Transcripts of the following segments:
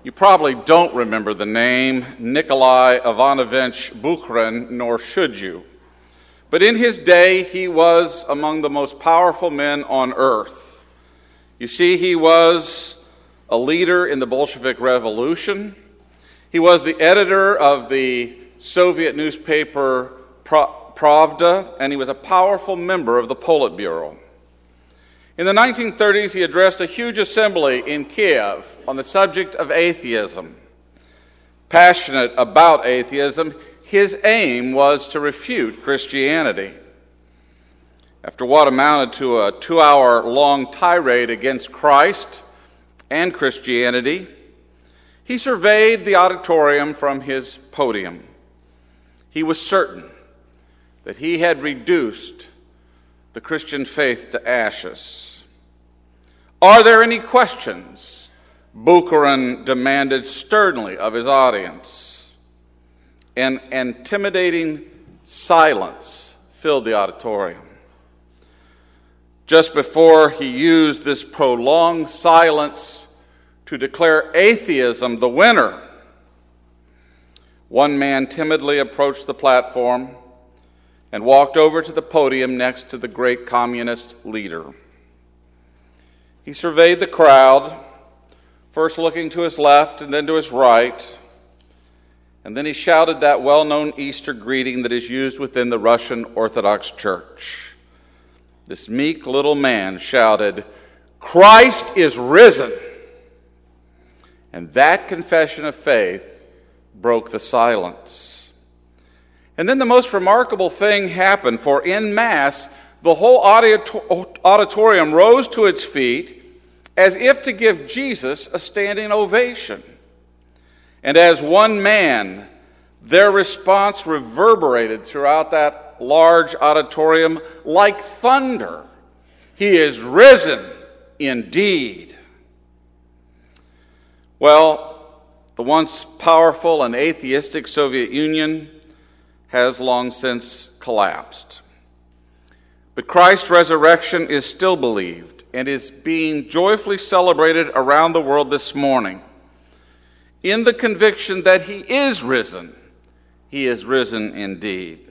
You probably don't remember the name Nikolai Ivanovich Bukharin, nor should you. But in his day, he was among the most powerful men on earth. You see, he was a leader in the Bolshevik Revolution. He was the editor of the Soviet newspaper Pravda, and he was a powerful member of the Politburo. In the 1930s, he addressed a huge assembly in Kiev on the subject of atheism. Passionate about atheism, his aim was to refute Christianity. After what amounted to a 2-hour-long tirade against Christ and Christianity, he surveyed the auditorium from his podium. He was certain that he had reduced the Christian faith to ashes. Are there any questions? Bukharin demanded sternly of his audience. An intimidating silence filled the auditorium. Just before he used this prolonged silence to declare atheism the winner, one man timidly approached the platform and walked over to the podium next to the great communist leader. He surveyed the crowd, first looking to his left and then to his right, and then he shouted that well-known Easter greeting that is used within the Russian Orthodox Church. This meek little man shouted, "Christ is risen!" And that confession of faith broke the silence. And then the most remarkable thing happened, for en masse, the whole auditorium rose to its feet as if to give Jesus a standing ovation. And as one man, their response reverberated throughout that large auditorium like thunder. He is risen indeed. Well, the once powerful and atheistic Soviet Union has long since collapsed. But Christ's resurrection is still believed and is being joyfully celebrated around the world this morning in the conviction that he is risen. He is risen indeed.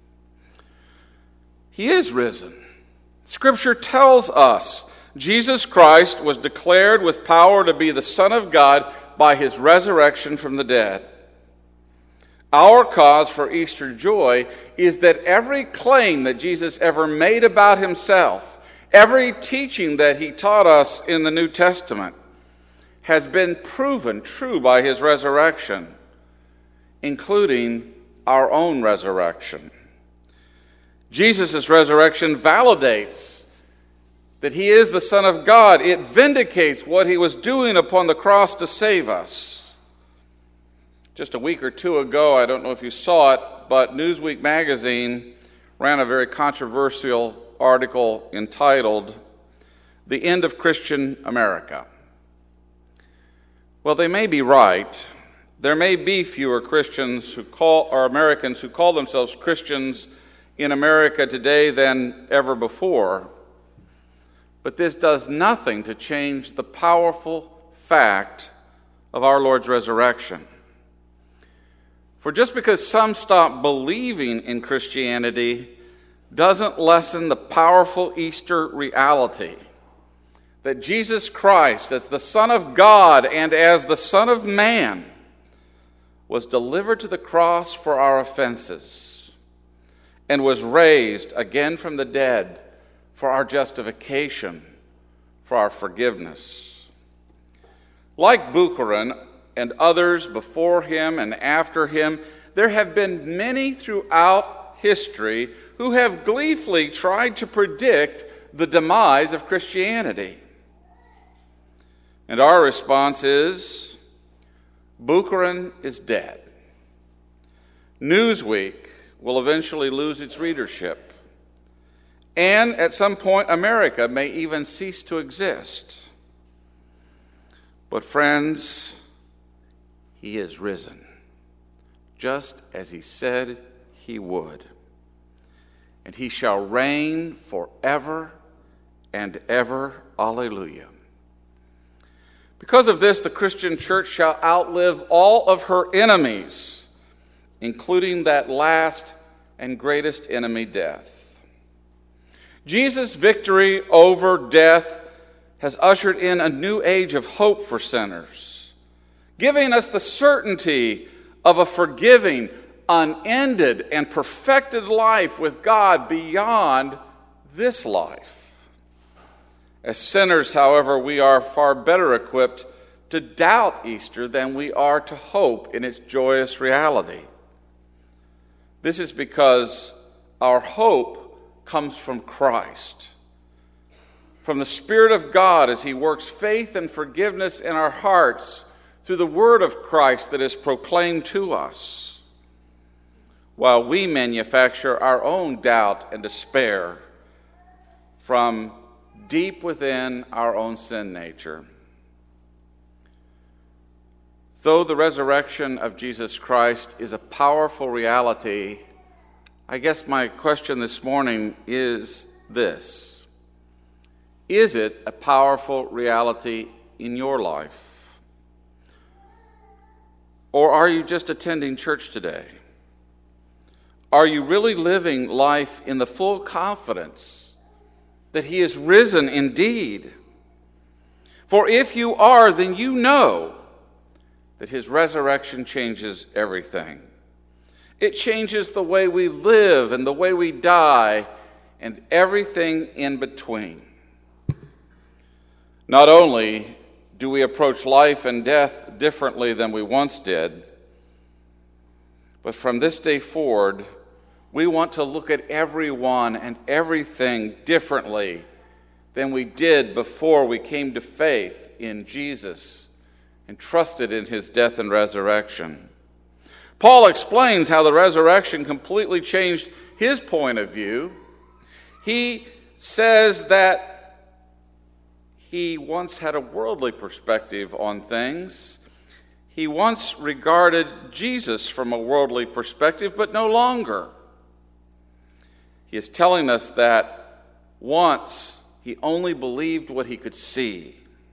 He is risen. Scripture tells us Jesus Christ was declared with power to be the Son of God by his resurrection from the dead. Our cause for Easter joy is that every claim that Jesus ever made about himself, every teaching that he taught us in the New Testament, has been proven true by his resurrection, including our own resurrection. Jesus' resurrection validates that he is the Son of God. It vindicates what he was doing upon the cross to save us. Just a week or two ago, I don't know if you saw it, but Newsweek magazine ran a very controversial article entitled, "The End of Christian America." Well, they may be right. There may be fewer Christians Americans who call themselves Christians in America today than ever before. But this does nothing to change the powerful fact of our Lord's resurrection. For just because some stop believing in Christianity doesn't lessen the powerful Easter reality that Jesus Christ, as the Son of God and as the Son of Man, was delivered to the cross for our offenses and was raised again from the dead for our justification, for our forgiveness. Like Bukharin and others before him and after him, there have been many throughout history who have gleefully tried to predict the demise of Christianity. And our response is, Bukharin is dead. Newsweek will eventually lose its readership. And at some point, America may even cease to exist. But friends, he is risen, just as he said he would. And he shall reign forever and ever. Alleluia. Because of this, the Christian church shall outlive all of her enemies, including that last and greatest enemy, death. Jesus' victory over death has ushered in a new age of hope for sinners, giving us the certainty of a forgiving, unended, and perfected life with God beyond this life. As sinners, however, we are far better equipped to doubt Easter than we are to hope in its joyous reality. This is because our hope comes from Christ, from the Spirit of God as He works faith and forgiveness in our hearts through the word of Christ that is proclaimed to us, while we manufacture our own doubt and despair from deep within our own sin nature. Though the resurrection of Jesus Christ is a powerful reality, I guess my question this morning is this: is it a powerful reality in your life? Or are you just attending church today? Are you really living life in the full confidence that He is risen indeed? For if you are, then you know that His resurrection changes everything. It changes the way we live and the way we die and everything in between. Not only do we approach life and death differently than we once did, but from this day forward, we want to look at everyone and everything differently than we did before we came to faith in Jesus and trusted in His death and resurrection. Paul explains how the resurrection completely changed his point of view. He says that he once had a worldly perspective on things. He once regarded Jesus from a worldly perspective, but no longer. He is telling us that once he only believed what he could see.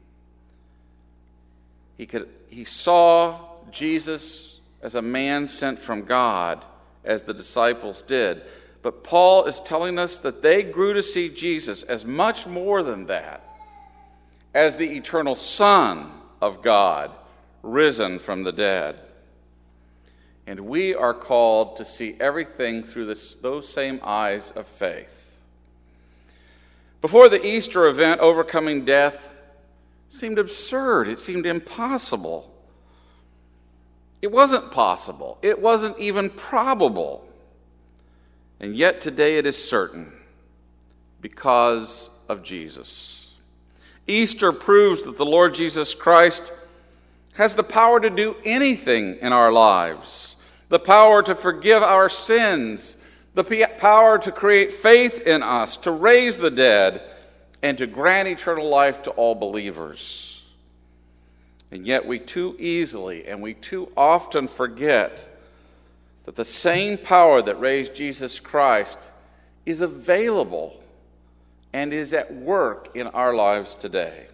He saw Jesus as a man sent from God, as the disciples did. But Paul is telling us that they grew to see Jesus as much more than that, as the eternal Son of God, risen from the dead. And we are called to see everything through those same eyes of faith. Before the Easter event, overcoming death seemed absurd. It seemed impossible. It wasn't possible. It wasn't even probable. And yet today it is certain because of Jesus. Easter proves that the Lord Jesus Christ has the power to do anything in our lives. The power to forgive our sins, the power to create faith in us, to raise the dead, and to grant eternal life to all believers. And yet we too easily and we too often forget that the same power that raised Jesus Christ is available and is at work in our lives today.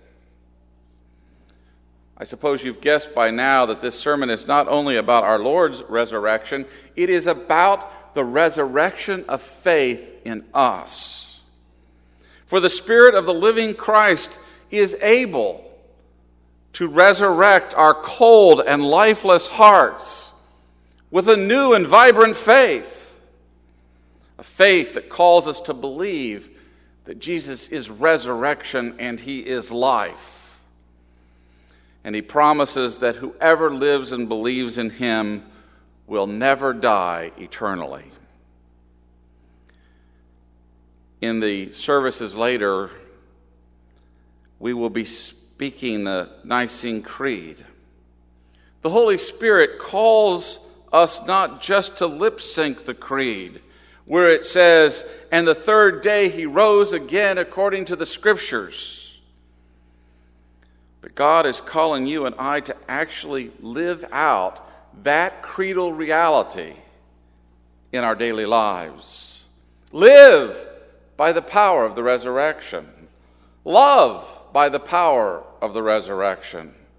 I suppose you've guessed by now that this sermon is not only about our Lord's resurrection, it is about the resurrection of faith in us. For the Spirit of the living Christ is able to resurrect our cold and lifeless hearts with a new and vibrant faith, a faith that calls us to believe that Jesus is resurrection and He is life. And He promises that whoever lives and believes in Him will never die eternally. In the services later, we will be speaking the Nicene Creed. The Holy Spirit calls us not just to lip sync the creed, where it says, "And the third day He rose again according to the Scriptures." But God is calling you and I to actually live out that creedal reality in our daily lives. Live by the power of the resurrection. Love by the power of the resurrection.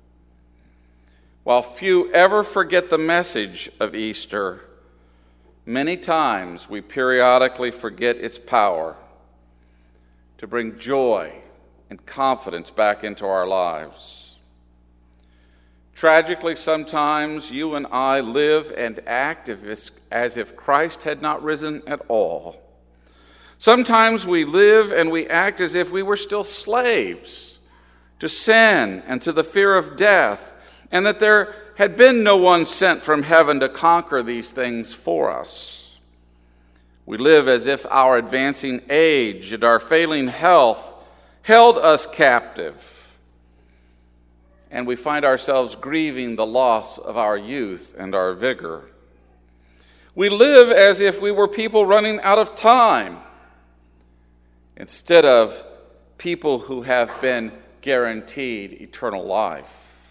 While few ever forget the message of Easter, many times we periodically forget its power to bring joy and confidence back into our lives. Tragically, sometimes you and I live and act as if Christ had not risen at all. Sometimes we live and we act as if we were still slaves to sin and to the fear of death, and that there had been no one sent from heaven to conquer these things for us. We live as if our advancing age and our failing health held us captive, and we find ourselves grieving the loss of our youth and our vigor. We live as if we were people running out of time, instead of people who have been guaranteed eternal life.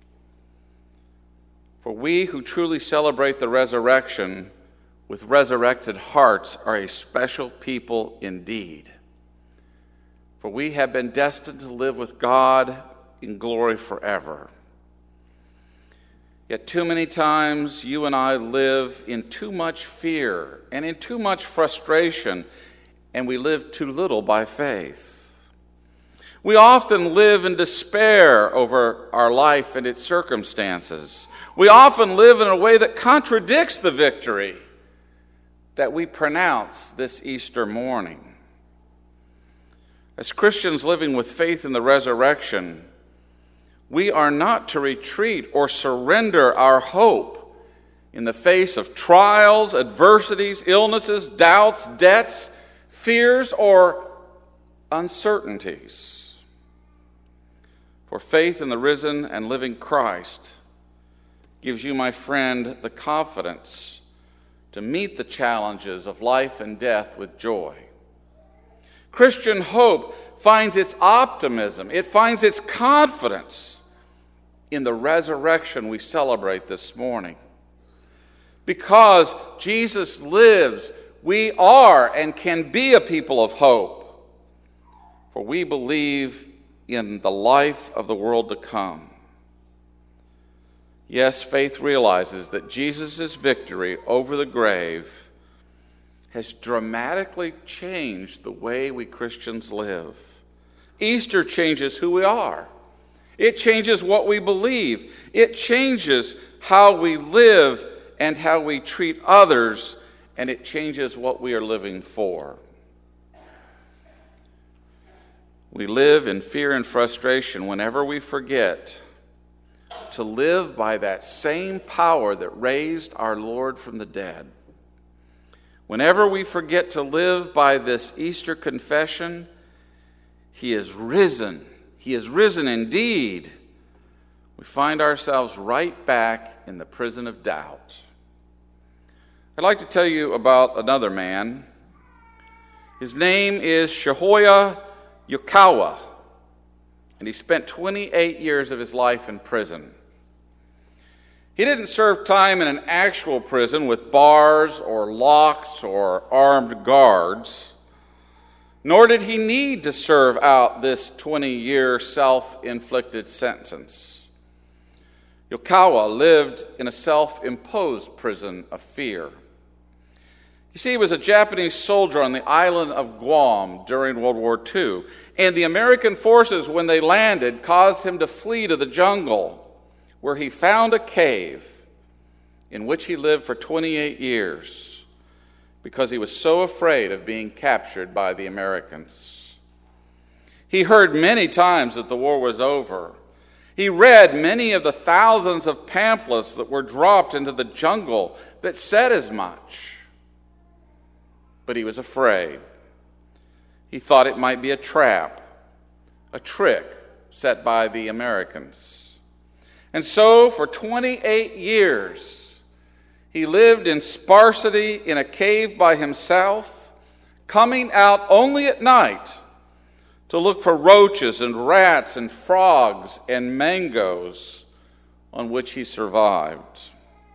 For we who truly celebrate the resurrection with resurrected hearts are a special people indeed. For we have been destined to live with God in glory forever. Yet too many times you and I live in too much fear and in too much frustration, and we live too little by faith. We often live in despair over our life and its circumstances. We often live in a way that contradicts the victory that we pronounce this Easter morning. As Christians living with faith in the resurrection, we are not to retreat or surrender our hope in the face of trials, adversities, illnesses, doubts, debts, fears, or uncertainties. For faith in the risen and living Christ gives you, my friend, the confidence to meet the challenges of life and death with joy. Christian hope finds its optimism, it finds its confidence in the resurrection we celebrate this morning. Because Jesus lives, we are and can be a people of hope, for we believe in the life of the world to come. Yes, faith realizes that Jesus' victory over the grave has dramatically changed the way we Christians live. Easter changes who we are. It changes what we believe. It changes how we live and how we treat others, and it changes what we are living for. We live in fear and frustration whenever we forget to live by that same power that raised our Lord from the dead. Whenever we forget to live by this Easter confession, He is risen. He is risen indeed. We find ourselves right back in the prison of doubt. I'd like to tell you about another man. His name is Shohei Yukawa, and he spent 28 years of his life in prison. He didn't serve time in an actual prison with bars or locks or armed guards, nor did he need to serve out this 20-year self-inflicted sentence. Yukawa lived in a self-imposed prison of fear. You see, he was a Japanese soldier on the island of Guam during World War II, and the American forces, when they landed, caused him to flee to the jungle, where he found a cave in which he lived for 28 years because he was so afraid of being captured by the Americans. He heard many times that the war was over. He read many of the thousands of pamphlets that were dropped into the jungle that said as much. But he was afraid. He thought it might be a trap, a trick set by the Americans. And so, for 28 years, he lived in sparsity in a cave by himself, coming out only at night to look for roaches and rats and frogs and mangoes on which he survived.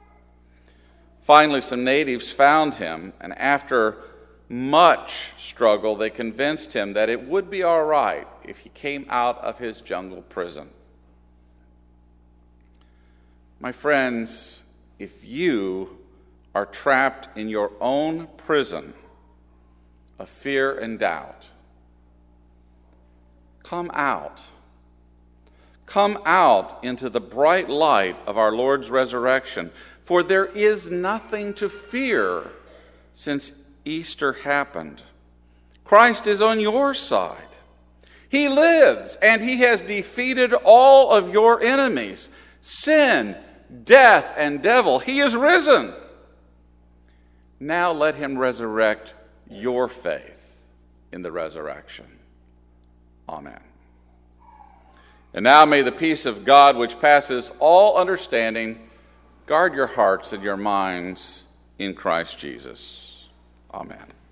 Finally, some natives found him, and after much struggle, they convinced him that it would be all right if he came out of his jungle prison. My friends, if you are trapped in your own prison of fear and doubt, come out. Come out into the bright light of our Lord's resurrection, for there is nothing to fear since Easter happened. Christ is on your side. He lives, and he has defeated all of your enemies, sin, death, and devil. He is risen. Now let him resurrect your faith in the resurrection. Amen. And now may the peace of God, which passes all understanding, guard your hearts and your minds in Christ Jesus. Amen.